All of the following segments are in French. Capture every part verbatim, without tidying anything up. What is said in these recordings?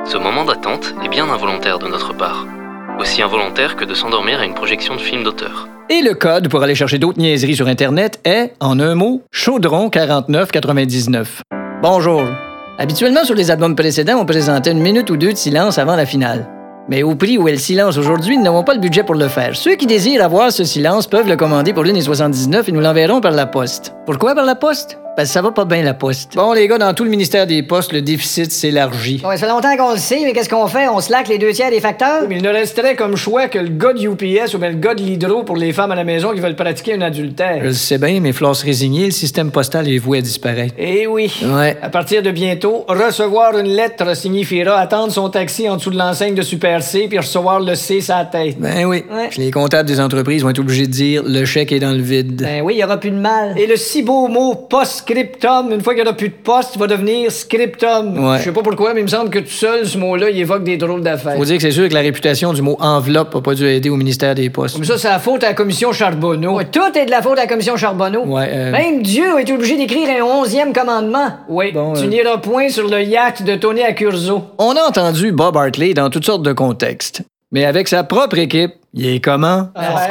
Ce moment d'attente est bien involontaire de notre part. Aussi involontaire que de s'endormir à une projection de film d'auteur. Et le code pour aller chercher d'autres niaiseries sur Internet est, en un mot, chaudron quarante-neuf quatre-vingt-dix-neuf. Bonjour. Habituellement, sur les albums précédents, on présentait une minute ou deux de silence avant la finale. Mais au prix où est le silence aujourd'hui, nous n'avons pas le budget pour le faire. Ceux qui désirent avoir ce silence peuvent le commander pour l'une soixante-dix-neuf et nous l'enverrons par la poste. Pourquoi par la poste? Parce que ça va pas bien, la poste. Bon, les gars, dans tout le ministère des Postes, le déficit s'élargit. Ouais, ça fait longtemps qu'on le sait, mais qu'est-ce qu'on fait? On slack les deux tiers des facteurs? Oui, mais il ne resterait comme choix que le gars de U P S ou bien le gars de l'hydro pour les femmes à la maison qui veulent pratiquer un adultère. Je le sais bien, mais faut se résigner, le système postal est voué à disparaître. Eh oui. Ouais. À partir de bientôt, recevoir une lettre signifiera attendre son taxi en dessous de l'enseigne de Super C puis recevoir le C sa tête. Ben oui. Ouais. Les comptables des entreprises vont être obligés de dire le chèque est dans le vide. Ben oui, il y aura plus de mal. Et le si beau mot post-scriptum, une fois qu'il n'y aura plus de poste, il va devenir scriptum. Ouais. Je sais pas pourquoi, mais il me semble que tout seul, ce mot-là, il évoque des drôles d'affaires. Faut dire que c'est sûr que la réputation du mot enveloppe n'a pas dû aider au ministère des Postes. Mais ça, c'est la faute à la commission Charbonneau. Ouais, tout est de la faute à la commission Charbonneau. Ouais, euh... Même Dieu a été obligé d'écrire un onzième commandement. Oui, bon, tu euh... n'iras point sur le yacht de Tony Accurso. On a entendu Bob Hartley dans toutes sortes de contextes. Mais avec sa propre équipe, il est comment?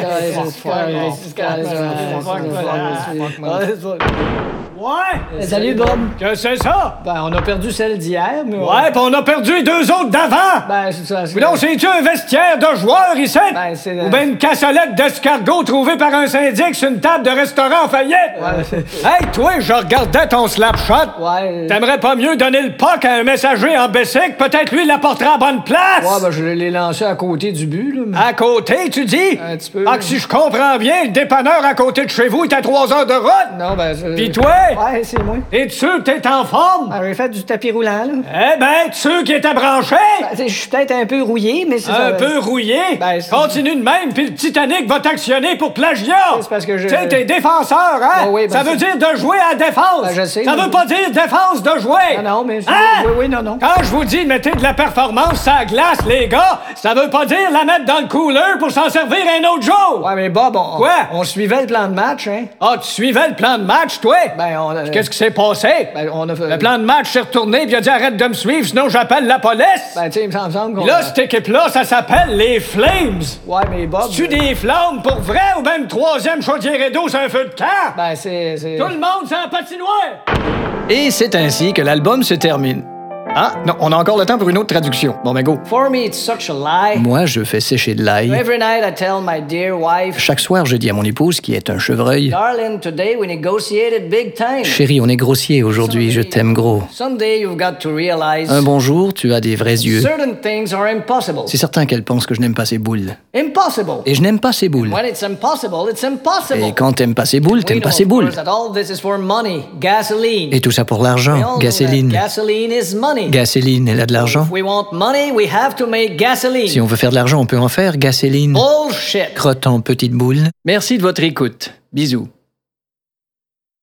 Ouais! Salut, Bob! Que c'est ça? Ben, on a perdu celle d'hier, mais... Ouais, pis on a perdu les deux autres d'avant! Ben, c'est ça, c'est... Mais non, c'est-tu un vestiaire de joueurs ici? Ben, c'est... Ou ben une cassolette d'escargot trouvée par un syndic sur une table de restaurant en faillite? Ouais, c'est... Hey, toi, je regardais ton slapshot! Ouais... T'aimerais pas mieux donner le puck à un messager en bicycle? Peut-être lui l'apportera à bonne place! Ouais, ben, je l'ai lancé à côté du but, là, mais... À côté, tu dis? Un petit peu... Ah, que si je comprends bien, le dépanneur à côté de chez vous est à trois heures de route? Non, ben... c'est... Pis toi? Ouais, c'est moi. Es-tu sûr que t'es en forme? Ben, j'ai fait du tapis roulant, là. Eh ben, tu sûr qu'il était branché? Ben, je suis peut-être un peu rouillé, mais c'est Un ça... peu rouillé? Ben, c'est... Continue de même, puis le Titanic va t'actionner pour plagiat! C'est parce que je... Tu sais, t'es défenseur, hein? Oh, oui, ben, ça veut dire de jouer à la défense! Ben, je sais, ça mais... veut pas dire défense de jouer! Non, non, mais... Je... Hein? Oui, oui, non, non. Quand je vous dis mettez de la performance sur la glace, les gars, ça veut pas dire la mettre dans le cooler pour s'en servir un autre jour! Ouais, mais Bob, on... Quoi? On suivait le plan de match, hein? Ah, tu suivais le plan de match, toi? Ben, on... a... Qu'est-ce qui s'est passé? Ben, on a fait... Le plan de match s'est retourné puis il a dit arrête de me suivre, sinon j'appelle la police! Ben, tu sais, il me semble qu'on... Là, cette équipe-là, ça s'appelle les Flames! Ouais, mais Bob... Tu des flammes pour vrai ou même troisième chaudière d'eau sur un feu de camp? Ben, c'est... c'est... Tout le monde, c'est un patinoire! Et c'est ainsi que l'album se termine. Ah, non, on a encore le temps pour une autre traduction. Bon, ben go. For me, it's such a lie. Moi, je fais sécher de l'ail. Every night I tell my dear wife... Chaque soir, je dis à mon épouse, qui est un chevreuil, Darling, today we negotiated big time. chérie, on est grossier aujourd'hui, je t'aime gros. Someday you've got to realize... Un bonjour, tu as des vrais yeux. Certain things are impossible. C'est certain qu'elle pense que je n'aime pas ses boules. Impossible. Et je n'aime pas ses boules. When it's impossible, it's impossible. Et quand t'aimes pas ses boules, We t'aimes pas know, ses of boules. course, that all this is for money, gasoline. Et tout ça pour l'argent, We all know that gasoline. Gasoline is money. Gasoline, elle a de l'argent. If we want money, we have to make gasoline. Si on veut faire de l'argent, on peut en faire, gasoline. Bullshit. Crotte en petite boule. Merci de votre écoute. Bisous.